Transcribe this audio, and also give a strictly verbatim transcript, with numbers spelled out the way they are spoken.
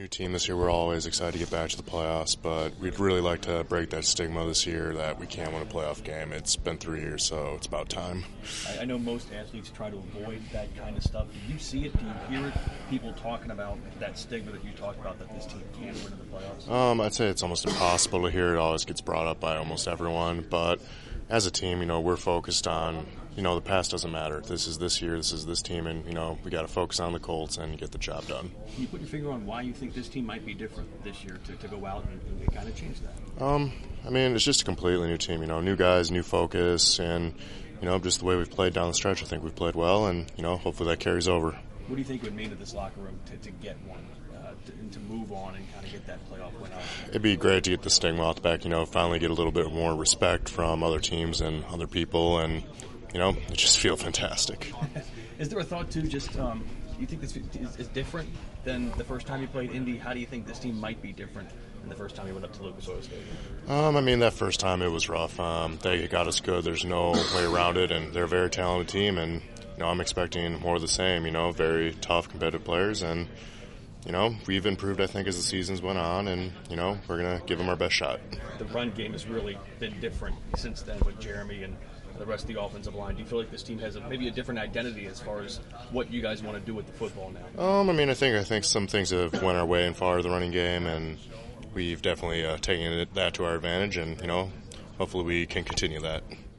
new team this year. We're always excited to get back to the playoffs, but we'd really like to break that stigma this year that we can't win a playoff game. It's been three years, so it's about time. I, I know most athletes try to avoid that kind of stuff. Do you see it? Do you hear it? People talking about that stigma that you talked about, that this team can't win in the playoffs? Um, I'd say it's almost impossible to hear. It always gets brought up by almost everyone, but as a team, you know, we're focused on, you know, the past doesn't matter. This is this year, this is this team, and, you know, we got to focus on the Colts and get the job done. Can you put your finger on why you think this team might be different this year to, to go out and, and kind of change that? Um, I mean, it's just a completely new team, you know, new guys, new focus, and, you know, just the way we've played down the stretch, I think we've played well, and, you know, hopefully that carries over. What do you think it would mean to this locker room to, to get one, uh, to, and to move on and kind of get that playoff win out? It'd be great to get the stigma off the back, you know, finally get a little bit more respect from other teams and other people, and, you know, it just feel fantastic. Is there a thought, too, just, um, do you think this is, is different than the first time you played Indy? How do you think this team might be different than the first time you went up to Lucas Oil Stadium? Um, I mean, that first time it was rough. Um, they got us good. There's no way around it, and they're a very talented team, and, you know, I'm expecting more of the same, you know, very tough, competitive players, and, you know, we've improved, I think, as the seasons went on, and, you know, we're going to give them our best shot. The run game has really been different since then with Jeremy and the rest of the offensive line. Do you feel like this team has a, maybe a different identity as far as what you guys want to do with the football now? Um, I mean, I think I think some things have went our way in far the running game, and we've definitely uh, taken it, that to our advantage, and, you know, hopefully we can continue that.